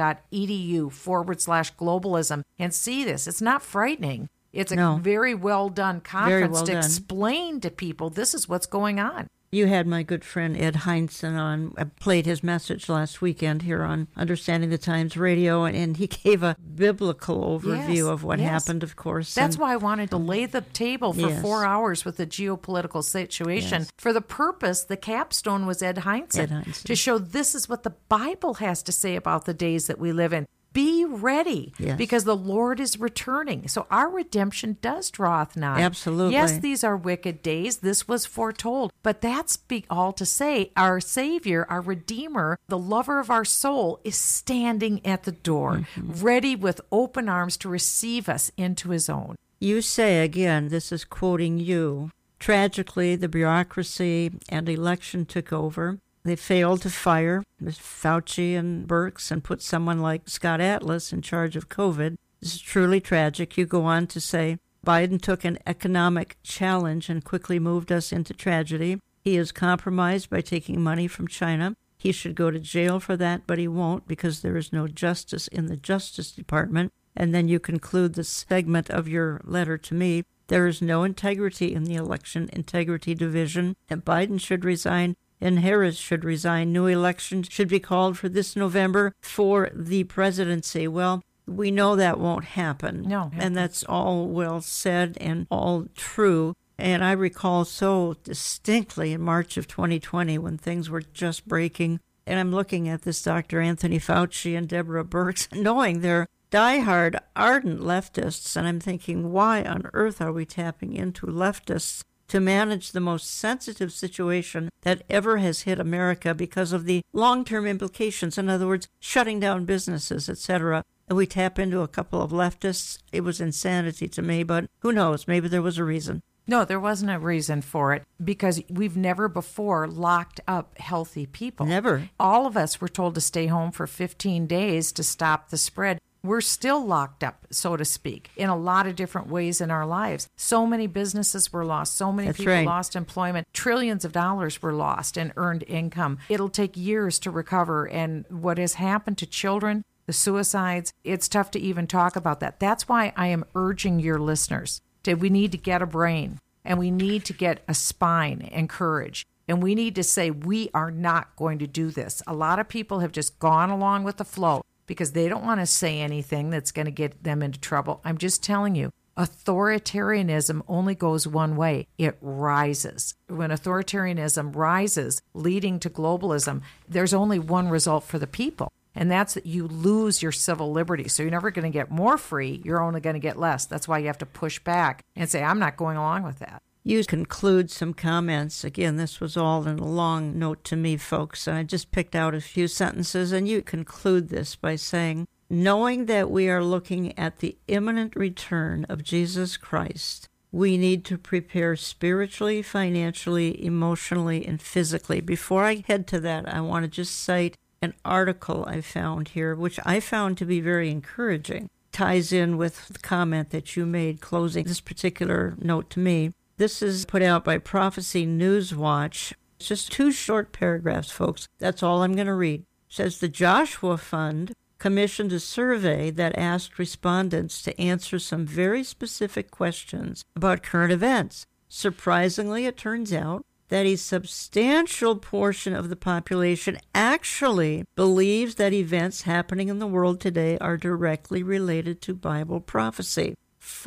regent.edu/globalism and see this. It's not frightening. It's a very well done conference to explain to people this is what's going on. You had my good friend Ed Heinzen on. I played his message last weekend here on Understanding the Times Radio, and he gave a biblical overview of what happened, of course. That's why I wanted to lay the table for 4 hours with the geopolitical situation. For the purpose, the capstone was Ed Heinzen, to show this is what the Bible has to say about the days that we live in. Be ready, because the Lord is returning. So our redemption does draweth nigh. Absolutely. Yes, these are wicked days. This was foretold. But that's all to say our Savior, our Redeemer, the lover of our soul, is standing at the door, ready with open arms to receive us into his own. You say, again, this is quoting you, tragically, the bureaucracy and election took over. They failed to fire Fauci and Birx and put someone like Scott Atlas in charge of COVID. This is truly tragic. You go on to say, Biden took an economic challenge and quickly moved us into tragedy. He is compromised by taking money from China. He should go to jail for that, but he won't because there is no justice in the Justice Department. And then you conclude this segment of your letter to me. There is no integrity in the election integrity division, and Biden should resign. And Harris should resign. New elections should be called for this November for the presidency. Well, we know that won't happen. No. And that's all well said and all true. And I recall so distinctly in March of 2020 when things were just breaking. And I'm looking at this Dr. Anthony Fauci and Deborah Birx, knowing they're diehard, ardent leftists. And I'm thinking, why on earth are we tapping into leftists to manage the most sensitive situation that ever has hit America because of the long-term implications? In other words, shutting down businesses, etc. And we tap into a couple of leftists. It was insanity to me, but who knows? Maybe there was a reason. No, there wasn't a reason for it because we've never before locked up healthy people. Never. All of us were told to stay home for 15 days to stop the spread. We're still locked up, so to speak, in a lot of different ways in our lives. So many businesses were lost. So many people lost employment. Trillions of dollars were lost in earned income. It'll take years to recover. And what has happened to children, the suicides, it's tough to even talk about that. That's why I am urging your listeners that we need to get a brain and we need to get a spine and courage. And we need to say, we are not going to do this. A lot of people have just gone along with the flow because they don't want to say anything that's going to get them into trouble. I'm just telling you, authoritarianism only goes one way. It rises. When authoritarianism rises, leading to globalism, there's only one result for the people, and that's that you lose your civil liberties. So you're never going to get more free. You're only going to get less. That's why you have to push back and say, I'm not going along with that. You conclude some comments. Again, this was all in a long note to me, folks, and I just picked out a few sentences, and you conclude this by saying, knowing that we are looking at the imminent return of Jesus Christ, we need to prepare spiritually, financially, emotionally, and physically. Before I head to that, I want to just cite an article I found here, which I found to be very encouraging. Ties in with the comment that you made closing this particular note to me. This is put out by Prophecy Newswatch. It's just 2 short paragraphs, folks. That's all I'm going to read. It says, the Joshua Fund commissioned a survey that asked respondents to answer some very specific questions about current events. Surprisingly, it turns out that a substantial portion of the population actually believes that events happening in the world today are directly related to Bible prophecy.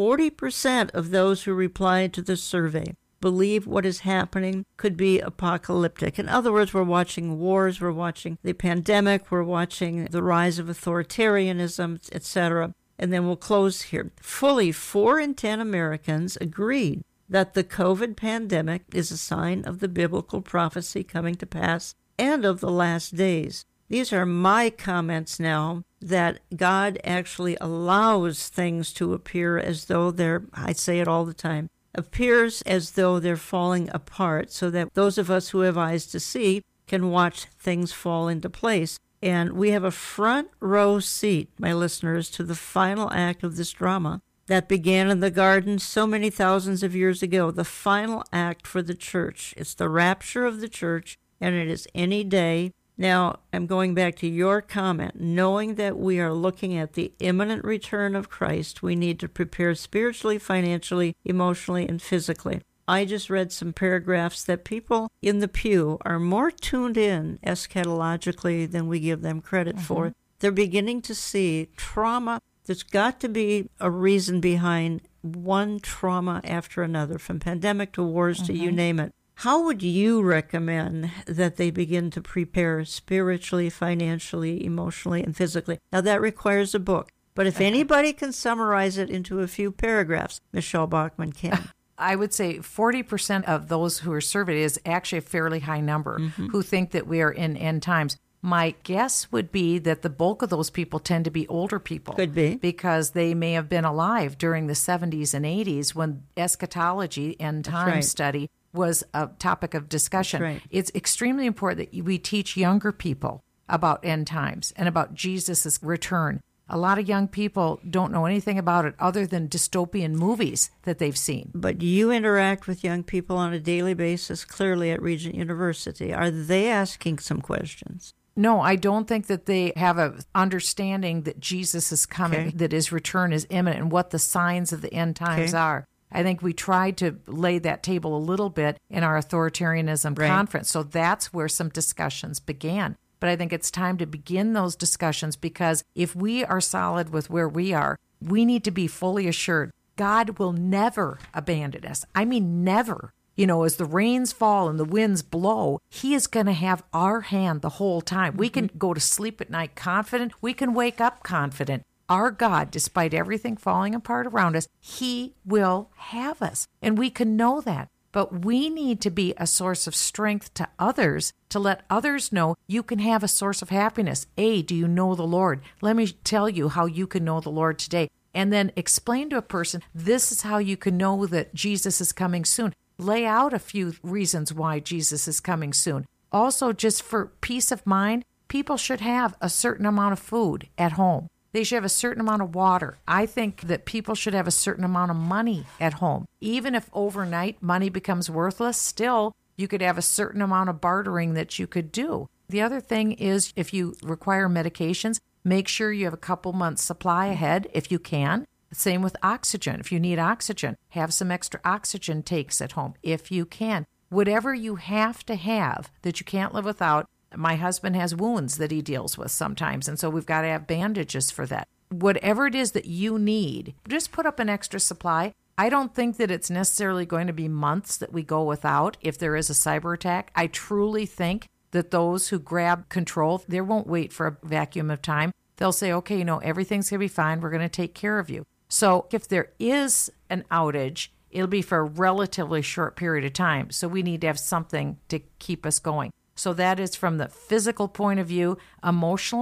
40% of those who replied to the survey believe what is happening could be apocalyptic. In other words, we're watching wars, we're watching the pandemic, we're watching the rise of authoritarianism, etc. And then we'll close here. Fully 4 in 10 Americans agreed that the COVID pandemic is a sign of the biblical prophecy coming to pass and of the last days. These are my comments now, that God actually allows things to appear as though they're, I say it all the time, appears as though they're falling apart, so that those of us who have eyes to see can watch things fall into place. And we have a front row seat, my listeners, to the final act of this drama that began in the garden so many thousands of years ago, the final act for the church. It's the rapture of the church, and it is any day. Now, I'm going back to your comment. Knowing that we are looking at the imminent return of Christ, we need to prepare spiritually, financially, emotionally, and physically. I just read some paragraphs that people in the pew are more tuned in eschatologically than we give them credit for. They're beginning to see trauma. There's got to be a reason behind one trauma after another, from pandemic to wars to you name it. How would you recommend that they begin to prepare spiritually, financially, emotionally, and physically? Now, that requires a book. But if anybody can summarize it into a few paragraphs, Michelle Bachmann can. I would say 40% of those who are surveyed is actually a fairly high number who think that we are in end times. My guess would be that the bulk of those people tend to be older people. Could be. Because they may have been alive during the 70s and 80s when eschatology, end time study, was a topic of discussion. Right. It's extremely important that we teach younger people about end times and about Jesus' return. A lot of young people don't know anything about it other than dystopian movies that they've seen. But you interact with young people on a daily basis, clearly at Regent University. Are they asking some questions? No, I don't think that they have an understanding that Jesus is coming, that his return is imminent, and what the signs of the end times are. I think we tried to lay that table a little bit in our authoritarianism conference. So that's where some discussions began. But I think it's time to begin those discussions, because if we are solid with where we are, we need to be fully assured God will never abandon us. I mean, never. You know, as the rains fall and the winds blow, he is going to have our hand the whole time. We can go to sleep at night confident. We can wake up confident. Our God, despite everything falling apart around us, he will have us. And we can know that. But we need to be a source of strength to others, to let others know you can have a source of happiness. A, do you know the Lord? Let me tell you how you can know the Lord today. And then explain to a person, this is how you can know that Jesus is coming soon. Lay out a few reasons why Jesus is coming soon. Also, just for peace of mind, people should have a certain amount of food at home. They should have a certain amount of water. I think that people should have a certain amount of money at home. Even if overnight money becomes worthless, still you could have a certain amount of bartering that you could do. The other thing is, if you require medications, make sure you have a couple months supply ahead if you can. Same with oxygen. If you need oxygen, have some extra oxygen takes at home if you can. Whatever you have to have that you can't live without. My husband has wounds that he deals with sometimes, and so we've got to have bandages for that. Whatever it is that you need, just put up an extra supply. I don't think that it's necessarily going to be months that we go without if there is a cyber attack. I truly think that those who grab control, they won't wait for a vacuum of time. They'll say, okay, everything's going to be fine. We're going to take care of you. So if there is an outage, it'll be for a relatively short period of time. So we need to have something to keep us going. So that is from the physical point of view. Emotionally,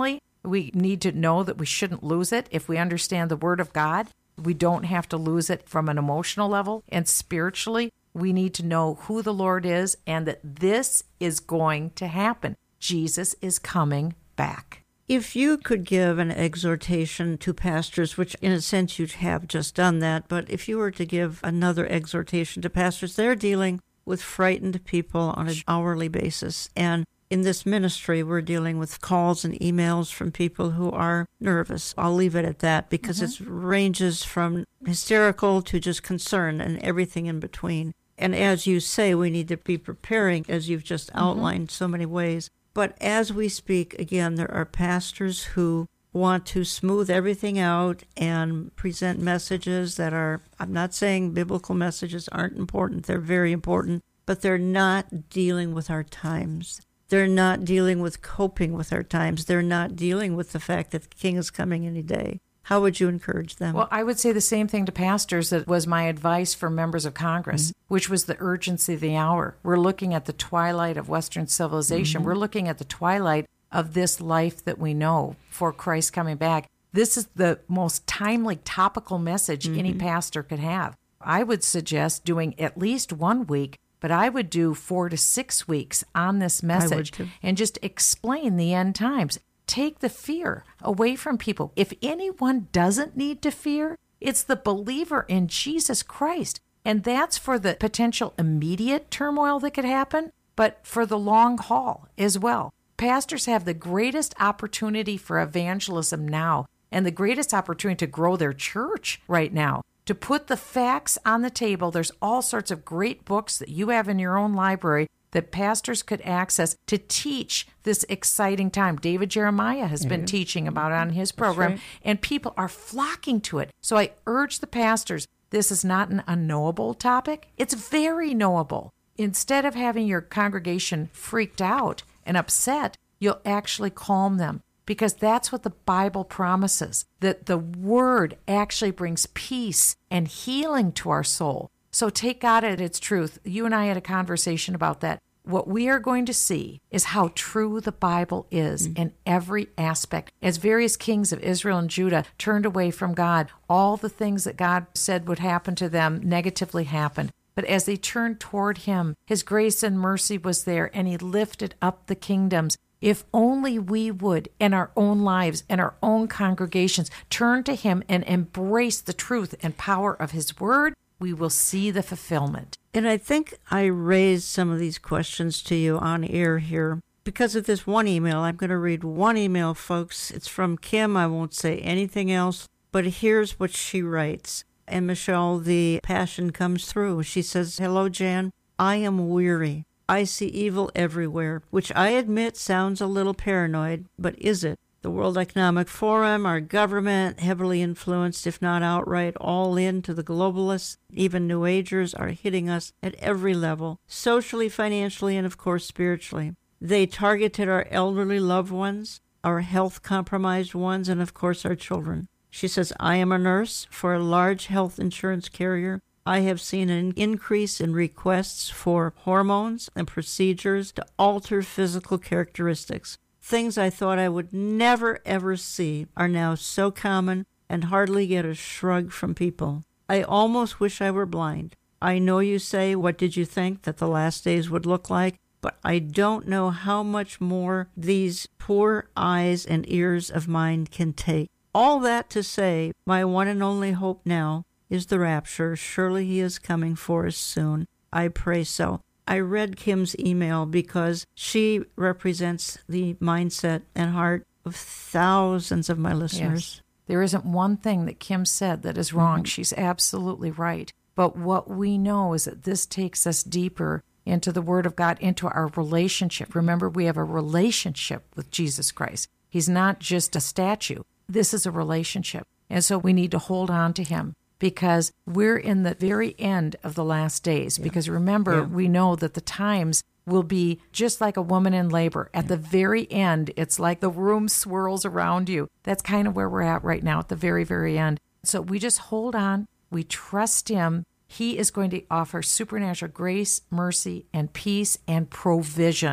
We need to know that we shouldn't lose it. If we understand the Word of God, we don't have to lose it from an emotional level. And spiritually, we need to know who the Lord is and that this is going to happen. Jesus is coming back. If you could give an exhortation to pastors, which in a sense you have just done that, but if you were to give another exhortation to pastors, they're dealing with frightened people on an hourly basis. And in this ministry, we're dealing with calls and emails from people who are nervous. I'll leave it at that because it ranges from hysterical to just concern and everything in between. And as you say, we need to be preparing, as you've just outlined so many ways. But as we speak, again, there are pastors who want to smooth everything out and present messages that are, I'm not saying biblical messages aren't important, they're very important, but they're not dealing with our times. They're not dealing with coping with our times. They're not dealing with the fact that the King is coming any day. How would you encourage them? Well, I would say the same thing to pastors that was my advice for members of Congress, which was the urgency of the hour. We're looking at the twilight of Western civilization. We're looking at the twilight of this life that we know for Christ coming back. This is the most timely, topical message any pastor could have. I would suggest doing at least 1 week, but I would do 4 to 6 weeks on this message and just explain the end times. Take the fear away from people. If anyone doesn't need to fear, it's the believer in Jesus Christ. And that's for the potential immediate turmoil that could happen, but for the long haul as well. Pastors have the greatest opportunity for evangelism now and the greatest opportunity to grow their church right now. To put the facts on the table, there's all sorts of great books that you have in your own library that pastors could access to teach this exciting time. David Jeremiah has been teaching about it on his program, and people are flocking to it. So I urge the pastors, this is not an unknowable topic. It's very knowable. Instead of having your congregation freaked out and upset, you'll actually calm them, because that's what the Bible promises, that the Word actually brings peace and healing to our soul. So take God at its truth. You and I had a conversation about that. What we are going to see is how true the Bible is in every aspect. As various kings of Israel and Judah turned away from God, all the things that God said would happen to them negatively happened. But as they turned toward Him, His grace and mercy was there, and He lifted up the kingdoms. If only we would, in our own lives and our own congregations, turn to Him and embrace the truth and power of His Word, we will see the fulfillment. And I think I raised some of these questions to you on air here because of this one email. I'm going to read one email, folks. It's from Kim. I won't say anything else, but here's what she writes. And Michelle, the passion comes through. She says, "Hello, Jan. I am weary. I see evil everywhere," which I admit sounds a little paranoid, but is it? The World Economic Forum, our government, heavily influenced, if not outright, all in to the globalists. Even New Agers are hitting us at every level, socially, financially, and of course spiritually. They targeted our elderly loved ones, our health-compromised ones, and of course our children. She says, "I am a nurse for a large health insurance carrier. I have seen an increase in requests for hormones and procedures to alter physical characteristics. Things I thought I would never, ever see are now so common and hardly get a shrug from people. I almost wish I were blind. I know you say, what did you think that the last days would look like? But I don't know how much more these poor eyes and ears of mine can take. All that to say, my one and only hope now is the rapture. Surely He is coming for us soon. I pray so." I read Kim's email because she represents the mindset and heart of thousands of my listeners. Yes. There isn't one thing that Kim said that is wrong. She's absolutely right. But what we know is that this takes us deeper into the Word of God, into our relationship. Remember, we have a relationship with Jesus Christ. He's not just a statue. This is a relationship. And so we need to hold on to Him, because we're in the very end of the last days. Because remember, we know that the times will be just like a woman in labor. At the very end, it's like the room swirls around you. That's kind of where we're at right now, at the very, very end. So we just hold on. We trust Him. He is going to offer supernatural grace, mercy, and peace and provision.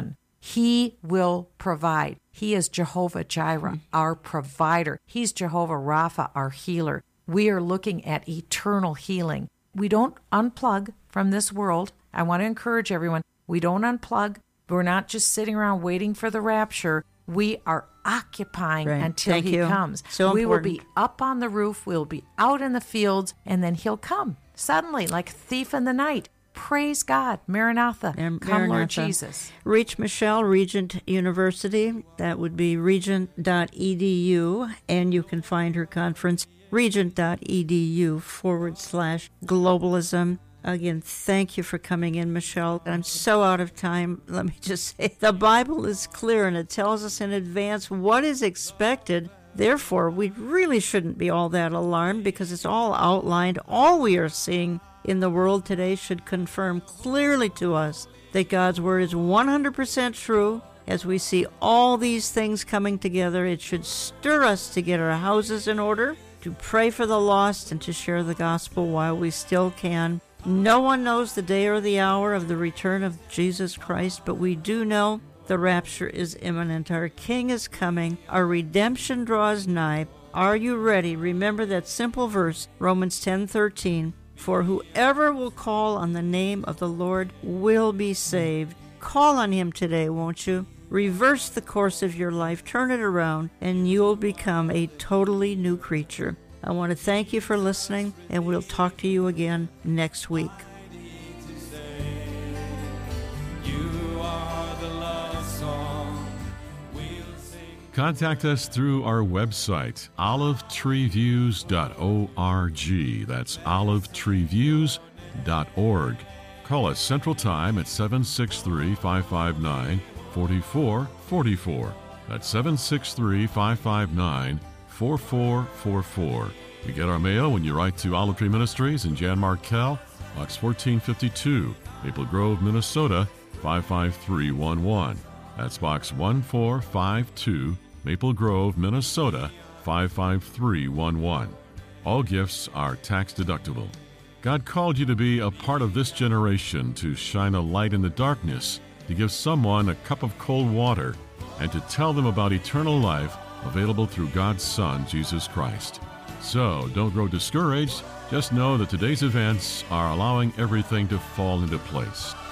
He will provide. He is Jehovah Jireh, our provider. He's Jehovah Rapha, our healer. We are looking at eternal healing. We don't unplug from this world. I want to encourage everyone, we don't unplug. We're not just sitting around waiting for the rapture. We are occupying until he comes. So we important. will be up on the roof. We'll be out in the fields, and then he'll come suddenly like a thief in the night. Praise God. Maranatha. Come, Lord Jesus. Reach Michelle, Regent University. That would be regent.edu. And you can find her conference, regent.edu/globalism. Again, thank you for coming in, Michelle. I'm so out of time. Let me just say, the Bible is clear, and it tells us in advance what is expected. Therefore, we really shouldn't be all that alarmed because it's all outlined. All we are seeing in the world today should confirm clearly to us that God's Word is 100% true. As we see all these things coming together, it should stir us to get our houses in order, to pray for the lost, and to share the gospel while we still can. No one knows the day or the hour of the return of Jesus Christ, but we do know the rapture is imminent. Our King is coming. Our redemption draws nigh. Are you ready? Remember that simple verse, Romans 10:13. For whoever will call on the name of the Lord will be saved. Call on him today, won't you? Reverse the course of your life, turn it around, and you'll become a totally new creature. I want to thank you for listening, and we'll talk to you again next week. Contact us through our website, olivetreeviews.org. That's olivetreeviews.org. Call us Central Time at 763-559-4444. That's 763-559-4444. You get our mail when you write to Olive Tree Ministries in Jan Markell, Box 1452, Maple Grove, Minnesota, 55311. That's Box 1452, Maple Grove, Minnesota, 55311. All gifts are tax deductible. God called you to be a part of this generation, to shine a light in the darkness, to give someone a cup of cold water, and to tell them about eternal life available through God's Son, Jesus Christ. So don't grow discouraged. Just know that today's events are allowing everything to fall into place.